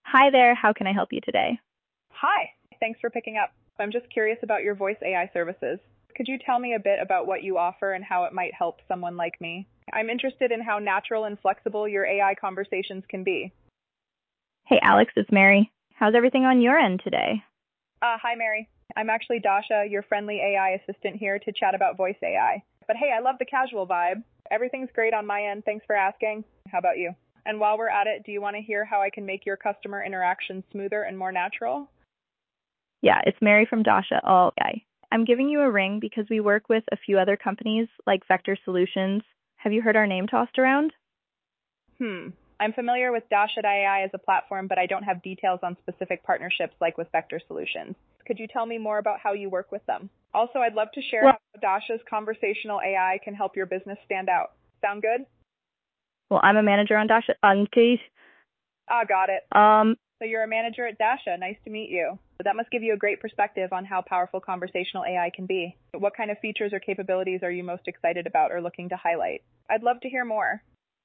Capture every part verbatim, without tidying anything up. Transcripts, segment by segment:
Hi there, how can I help you today? Hi, thanks for picking up. I'm just curious about your voice A I services. Could you tell me a bit about what you offer and how it might help someone like me? I'm interested in how natural and flexible your A I conversations can be. Hey Alex, it's Mary. How's everything on your end today? Uh, hi, Mary. I'm actually Dasha, your friendly A I assistant here to chat about voice A I. But hey, I love the casual vibe. Everything's great on my end. Thanks for asking. How about you? And while we're at it, do you want to hear how I can make your customer interaction smoother and more natural? Yeah, it's Mary from Dasha. Oh, yeah. I'm giving you a ring because we work with a few other companies like Vector Solutions. Have you heard our name tossed around? Hmm. I'm familiar with Dasha dot A I as a platform, but I don't have details on specific partnerships like with Vector Solutions. Could you tell me more about how you work with them? Also, I'd love to share Well, how Dasha's conversational A I can help your business stand out. Sound good? well, I'm a manager on Dasha. On Case. Ah, got it. Um, So you're a manager at Dasha. Nice to meet you. That must give you a great perspective on how powerful conversational A I can be. What kind of features or capabilities are you most excited about or looking to highlight? I'd love to hear more.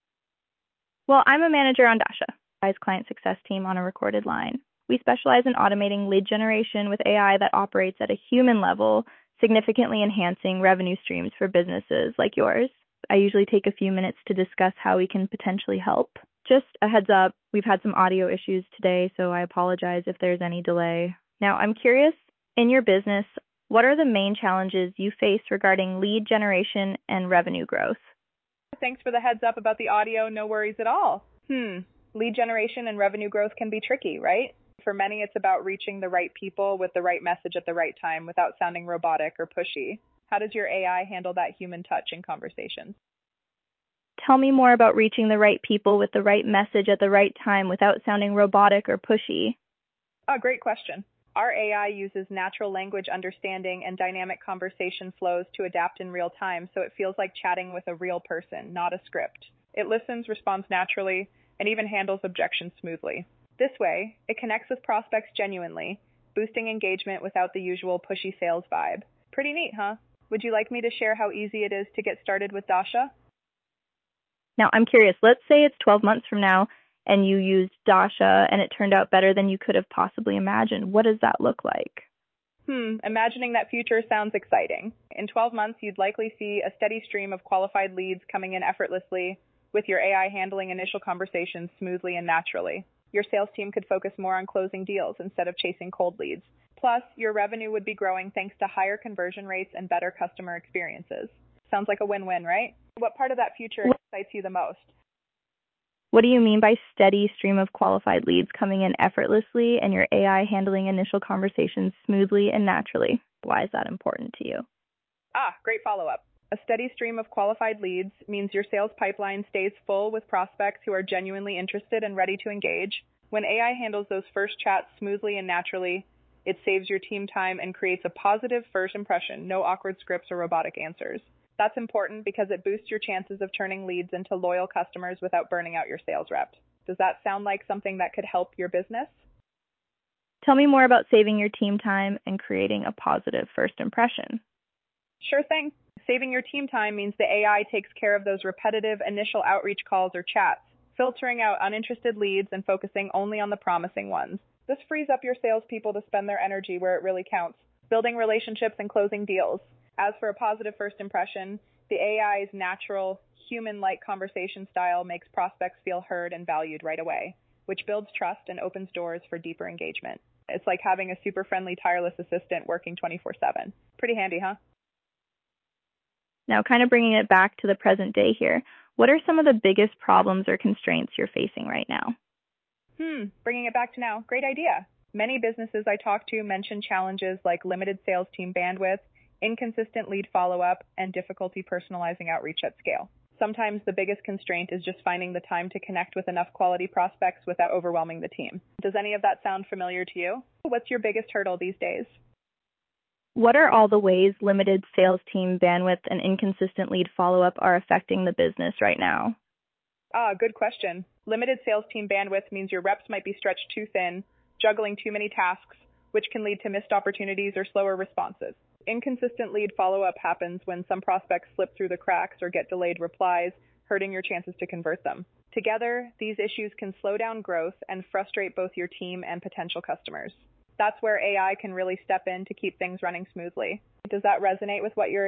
well, I'm a manager on Dasha, I's client success team on a recorded line. We specialize in automating lead generation with A I that operates at a human level, significantly enhancing revenue streams for businesses like yours. I usually take a few minutes to discuss how we can potentially help. Just a heads up, we've had some audio issues today, so I apologize if there's any delay. Now, I'm curious, in your business, what are the main challenges you face regarding lead generation and revenue growth? Thanks for the heads up about the audio. No worries at all. Hmm. Lead generation and revenue growth can be tricky, right? For many, it's about reaching the right people with the right message at the right time without sounding robotic or pushy. How does your A I handle that human touch in conversations? Tell me more about reaching the right people with the right message at the right time without sounding robotic or pushy. Oh, great question. Our A I uses natural language understanding and dynamic conversation flows to adapt in real time, so it feels like chatting with a real person, not a script. It listens, responds naturally, and even handles objections smoothly. This way, it connects with prospects genuinely, boosting engagement without the usual pushy sales vibe. Pretty neat, huh? Would you like me to share how easy it is to get started with Dasha? Now, I'm curious, let's say it's twelve months from now and you used Dasha and it turned out better than you could have possibly imagined. What does that look like? Hmm, imagining that future sounds exciting. In twelve months, you'd likely see a steady stream of qualified leads coming in effortlessly, with your A I handling initial conversations smoothly and naturally. Your sales team could focus more on closing deals instead of chasing cold leads. Plus, your revenue would be growing thanks to higher conversion rates and better customer experiences. Sounds like a win-win, right? What part of that future excites you the most? What do you mean by steady stream of qualified leads coming in effortlessly and your A I handling initial conversations smoothly and naturally? Why is that important to you? Ah, great follow-up. A steady stream of qualified leads means your sales pipeline stays full with prospects who are genuinely interested and ready to engage. When A I handles those first chats smoothly and naturally, it saves your team time and creates a positive first impression, no awkward scripts or robotic answers. That's important because it boosts your chances of turning leads into loyal customers without burning out your sales reps. Does that sound like something that could help your business? Tell me more about saving your team time and creating a positive first impression. Sure thing. Saving your team time means the A I takes care of those repetitive initial outreach calls or chats, filtering out uninterested leads and focusing only on the promising ones. This frees up your salespeople to spend their energy where it really counts, building relationships and closing deals. As for a positive first impression, the A I's natural, human-like conversation style makes prospects feel heard and valued right away, which builds trust and opens doors for deeper engagement. It's like having a super friendly, tireless assistant working twenty-four seven. Pretty handy, huh? Now, kind of bringing it back to the present day here, what are some of the biggest problems or constraints you're facing right now? Hmm, bringing it back to now. Great idea. Many businesses I talk to mention challenges like limited sales team bandwidth, inconsistent lead follow-up, and difficulty personalizing outreach at scale. Sometimes the biggest constraint is just finding the time to connect with enough quality prospects without overwhelming the team. Does any of that sound familiar to you? What's your biggest hurdle these days? What are all the ways limited sales team bandwidth and inconsistent lead follow-up are affecting the business right now? Ah, good question. Limited sales team bandwidth means your reps might be stretched too thin, juggling too many tasks, which can lead to missed opportunities or slower responses. Inconsistent lead follow-up happens when some prospects slip through the cracks or get delayed replies, hurting your chances to convert them. Together, these issues can slow down growth and frustrate both your team and potential customers. That's where A I can really step in to keep things running smoothly. Does that resonate with what you're